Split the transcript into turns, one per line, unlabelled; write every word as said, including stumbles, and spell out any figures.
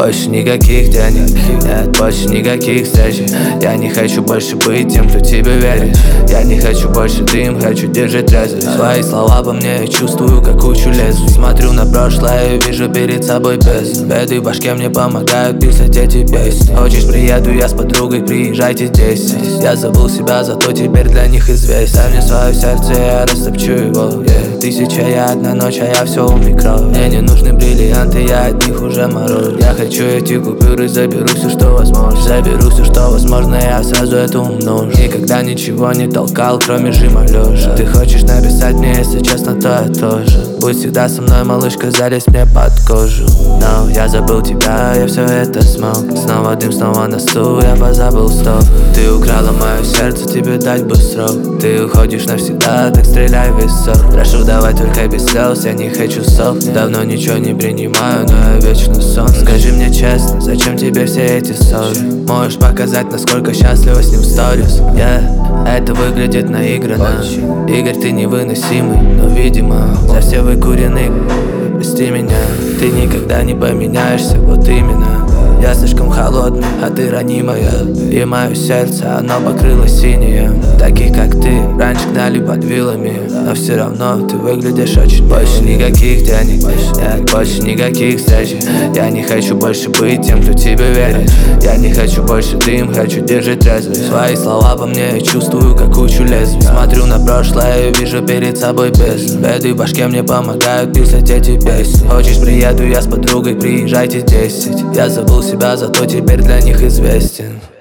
Больше никаких денег, нет, больше никаких встреч. Я не хочу больше быть тем, кто тебе верит. Я не хочу больше дым, хочу держать трезвость. Свои слова по мне я чувствую, как кучу лезвий. Смотрю на прошлое и вижу перед собой без. Беды в башке мне помогают писать эти песни. Хочешь, приеду я с подругой, приезжайте здесь. Я забыл себя, зато теперь для них известен. Дай мне свое сердце, я растопчу его, yeah. Тысяча и одна ночь, а я все у микро. Мне не нужны бриллианты, я от них уже мороз. Я хочу эти купюры, заберу все, что возможно. Заберу все, что возможно, я сразу это умножу. Никогда ничего не толкал, кроме жима лежа. Ты хочешь написать мне, если честно, то я тоже. Будь всегда со мной, малышка, залезь мне под кожу. Но я забыл тебя, я все это смог. Снова дым, снова на стул, я позабыл стоп. Ты украла мое сердце, тебе дать бы срок. Ты уходишь навсегда, так стреляй в висок. Прошу, давай только без слез, я не хочу сок. Давно ничего не принимаю, но я вечно сон. Скажи мне честно, зачем тебе все эти ссоры? Можешь показать, насколько счастлива с ним в сторис, yeah. Это выглядит наигранно. Игорь, ты невыносимый, но, видимо, за все выкурены. Прости меня, ты никогда не поменяешься, вот именно. Я слишком холодный, а ты ранимая. И мое сердце, оно покрылось синее. Таких, как ты, раньше гнали под вилами. Но все равно ты выглядишь очень. Больше никаких денег, нет, больше никаких встреч. Я не хочу больше быть тем, кто тебе верит. Я не хочу больше дым, хочу держать трезвость. Свои слова по мне я чувствую, как кучу лезвий. Смотрю на прошлое и вижу перед собой без. Беды в башке мне помогают писать эти песни. Хочешь, приеду я с подругой, приезжайте десять. Я забыл себя, зато теперь для них известен.